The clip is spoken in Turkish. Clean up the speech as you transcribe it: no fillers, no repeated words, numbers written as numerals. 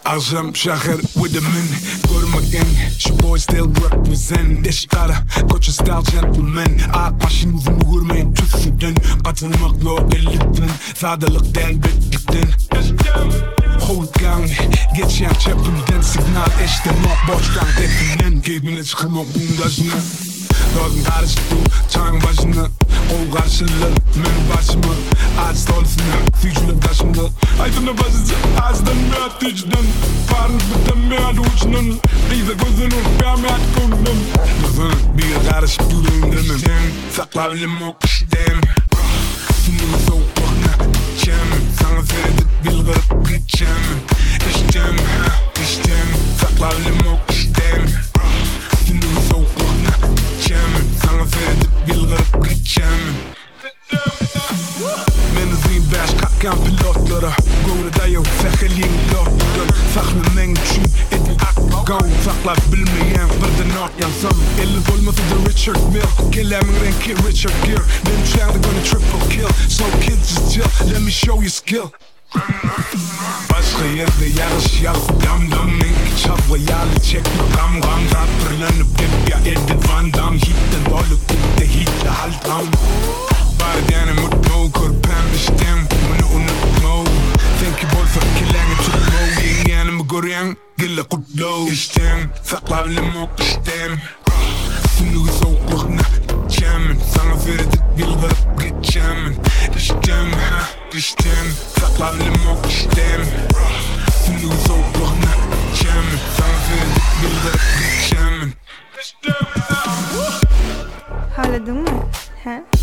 Azam Shahar with the men, go to my gang. Your boys still represent. This kara, got your style gentleman. Ak başınızın vurmayın tüsüden. Katılmak yok elitten. Sadalıktan bittikten. Hold gang, geçen çapımdan signal eştemak boştan definen. Keyfine çıkmak bundajına. Dağın karıştı, çağın başına. Ol karşılar, men başıma. Ağaç dolusuna, fücülüm taşımda. Aydın'a basıcı, ağızdan meyat tücüden. Parın bıdan meyat uçunun. Bize gözünün, ben meyat konunun. Gözünün, bir karışıp durduğundan. Saklarım o kıştem. Sınırlı soğukluğuna, içemem. Sana seyredip bilgırıp geçemem. İştem, iştem. Saklarım o kıştem. Sınırlı soğukluğuna, içemem. Sana seyredip bilgırıp geçemem. Menizin baş kalkan pilotlara. Go'da yok sehelin lotlar. Saklamen için edin akgan. Saklar bilmeyen birden art yansam. Eli olmasa da Richard Mill. Kelimin renki Richard Gere. Benim çağda gonna triple kill. So kids just chill, let me show you skill. Başka yerde yarış yok dam dam. Menki çabla yağlı çekme gam gam. Rapperlanıp hep ya Edith Van Damme. Hitten dolu gitti hitle haltam. Bardane mutlu korpem iştem. Bunu unutma. Thank you boy for killing it to the road. Yanımı görüyen gille kutlu. İştem saklarım o iştem. Sınırlı soğukluğuna içemem. Sana seyredip bilgırıp geçemem. İştem iştem saklarım o iştem. Sınırlı soğukluğuna içemem. Sana seyredip bilgırıp geçemem. Ağladın mı? He?